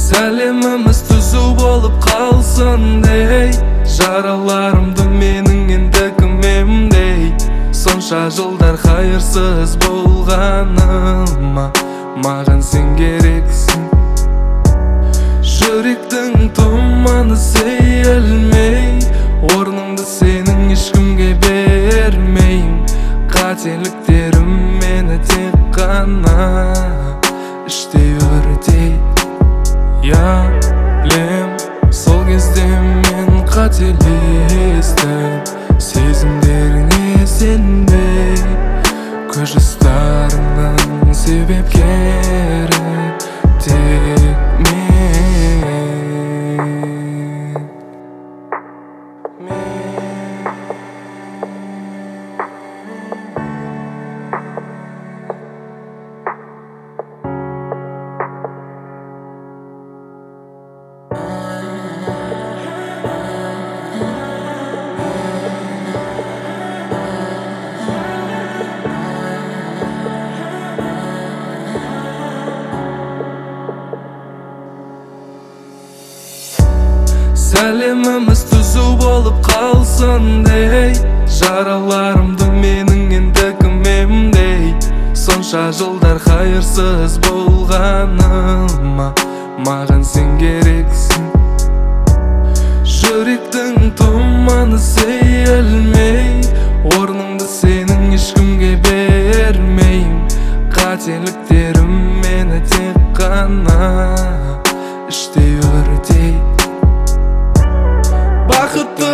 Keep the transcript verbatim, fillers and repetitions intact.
Сәлеміміз түзу болып қалсын дей, жараларымды менің енді кімемдей. Сонша жылдар қайырсыз болғаныма маған сен керексің. Жүректің тұманы сейілмей, орныңды сенің ешкімге бермейм. Қателіктерім мені тек қана іштей өртейді. Я білем, сол кезде мен қателестім, сезімдеріңе сенбей. Көз жастарыңның себепкері тек мен. Сәлеміміз түзу болып қалсын дей, жараларымды менің енді кімемдей. Сонша жылдар қайырсыз болғаныма маған сен керексің. Жүректің тұманы сейілмей, орныңды сенің ешкімге бермейм. Қателіктерім мені тек қана іштей өртейді. Бақытты